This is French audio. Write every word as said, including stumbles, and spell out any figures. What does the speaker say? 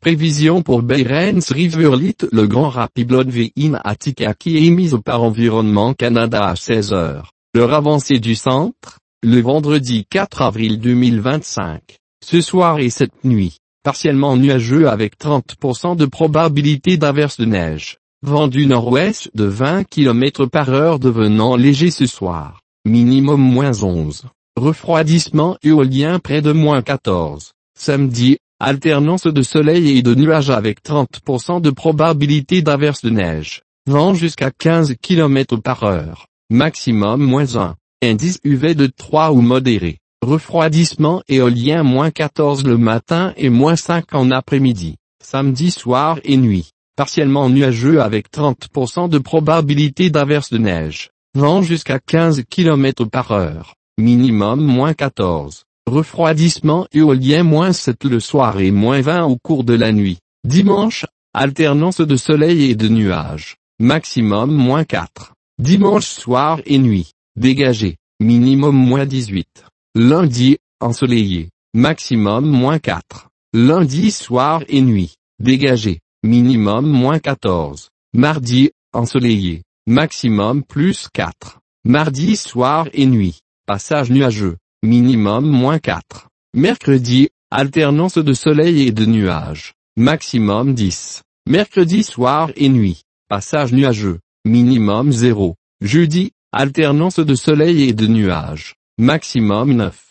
Prévision pour Behrens Riverlit. Le Grand Rapid V in Attica qui est émise par Environnement Canada à seize heures. L'heure avancée du centre, le vendredi quatre avril deux mille vingt-cinq. Ce soir et cette nuit, partiellement nuageux avec trente pour cent de probabilité d'averse de neige. Vent du nord-ouest de vingt kilomètres par heure devenant léger ce soir. Minimum moins onze. Refroidissement éolien près de moins quatorze. Samedi, alternance de soleil et de nuages avec trente pour cent de probabilité d'averse de neige. Vent jusqu'à quinze kilomètres par heure. Maximum moins un. Indice U V de trois ou modéré. Refroidissement éolien moins quatorze le matin et moins cinq en après-midi. Samedi soir et nuit. Partiellement nuageux avec trente pour cent de probabilité d'averse de neige. Vent jusqu'à quinze kilomètres par heure. Minimum moins quatorze. Refroidissement éolien moins sept le soir et moins vingt au cours de la nuit. Dimanche, alternance de soleil et de nuages. Maximum moins quatre. Dimanche soir et nuit. Dégagé. Minimum moins dix-huit. Lundi, ensoleillé. Maximum moins quatre. Lundi soir et nuit. Dégagé. Minimum moins quatorze. Mardi, ensoleillé. Maximum plus quatre. Mardi soir et nuit. Passage nuageux. Minimum moins quatre. Mercredi, alternance de soleil et de nuages. Maximum dix. Mercredi soir et nuit. Passage nuageux. Minimum zéro. Jeudi, alternance de soleil et de nuages. Maximum neuf.